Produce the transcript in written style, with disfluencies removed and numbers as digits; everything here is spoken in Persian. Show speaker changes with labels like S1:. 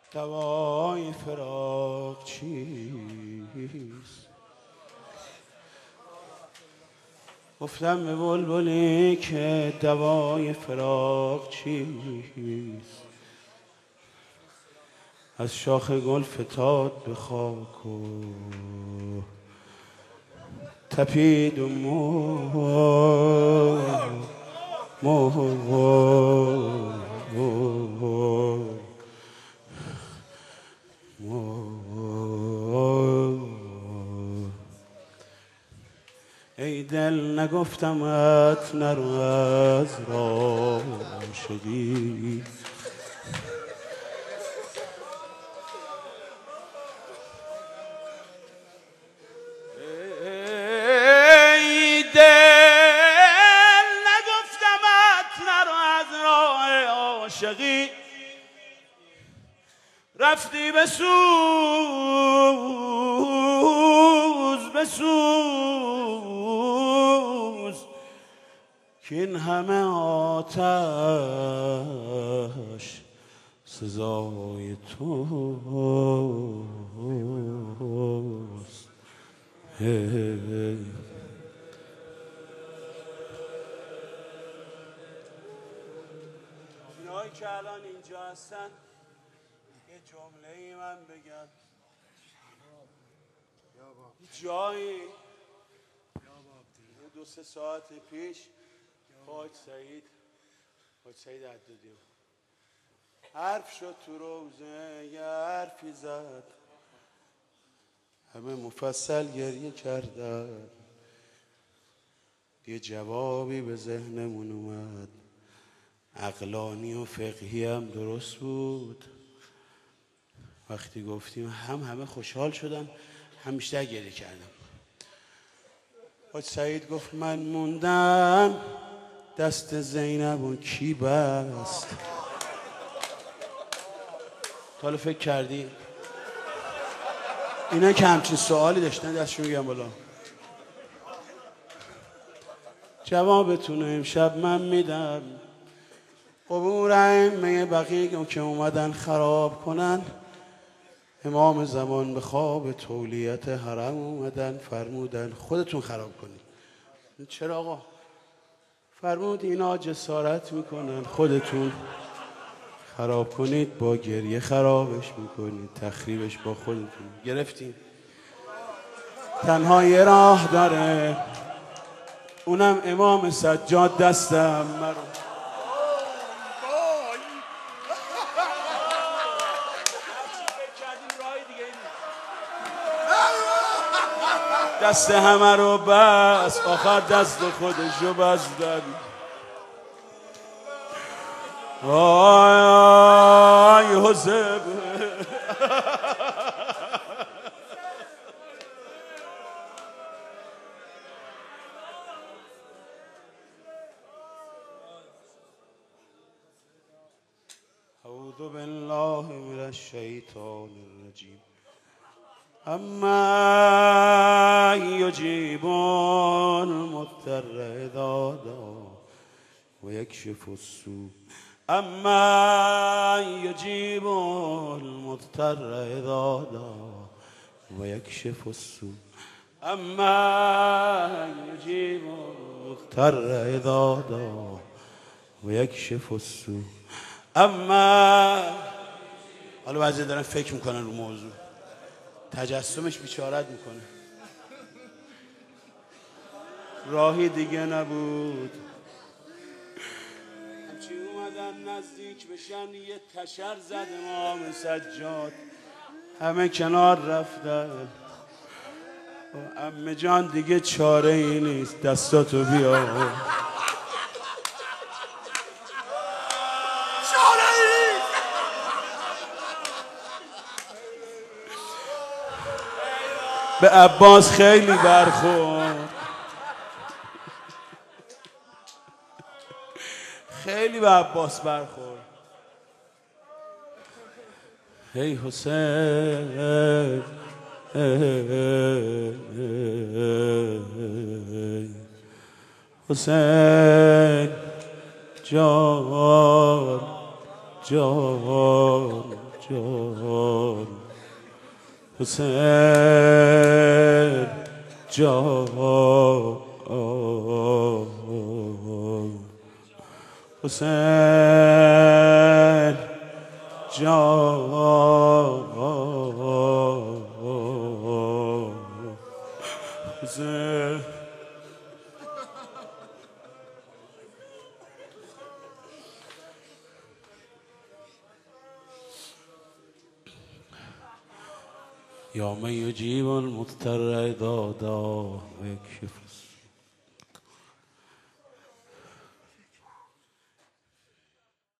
S1: دوای فراق چیست؟ گفتم به بلبلی که دوای فراق چیست؟ از شاخ گل فتاد به خاک و تپید و ای دل نگفتمت نرو از راه عاشقی، ای دل نگفتمت نرو از راه عاشقی، رفتی بسوز که این همه آتش سزای توست. اینایی که الان اینجا هستن یه جمله ای من بگم. جایی دو سه ساعت پیش حاج سعید عدودی حرف شد تو روزه، یه حرفی زد، همه مفصل گریه کردن. یه جوابی به ذهنمون اومد، عقلانی و فقهی هم درست بود. وقتی گفتیم همه خوشحال شدن، هم بیشتر گریه کردم. حاج سعید گفت من موندم دست زینب و کی بست؟ حالا فکر کردی؟ اینا که همچین سوالی داشتن دستشون میگم بالا. جوابتون امشب من میدم. قبور ائمه بقیه که اومدن خراب کنن، امام زمان به خواب تولیت حرم اومدن فرمودن خودتون خراب کنید. چرا آقا؟ فرمود اینا جسارت میکنن، خودتون خراب کنید، با گریه خرابش میکنید، تخریبش با خودتون. گرفتیم؟ تنها یه راه داره، اونم امام سجاد دستم مرو. دست همه رو بس، آخر دست خودش رو بستن. آی حسین اعوذ بالله من الشیطان الرجیم. اما یجیب المضطر اذا دعا و یکشف السوء. اما یجیب المضطر اذا دعا و یکشف السوء. اما یجیب المضطر اذا دعا و یکشف السوء. اما حالا بعضی دارن فکر میکنن رو موضوع، تجسمش بیچارت میکنه. راهی دیگه نبود، همچی اومدن نزدیک بشن، یه تشر زد امام سجاد، همه کنار رفتن. عمه جان دیگه چاره ای نیست، دستاتو بیا. به عباس خیلی برخورد، خیلی به عباس برخورد. ای حسین حسین جان جان جان حسین جان حسین جان حسین یا من یجیب المضطر اذا دعا و یکشف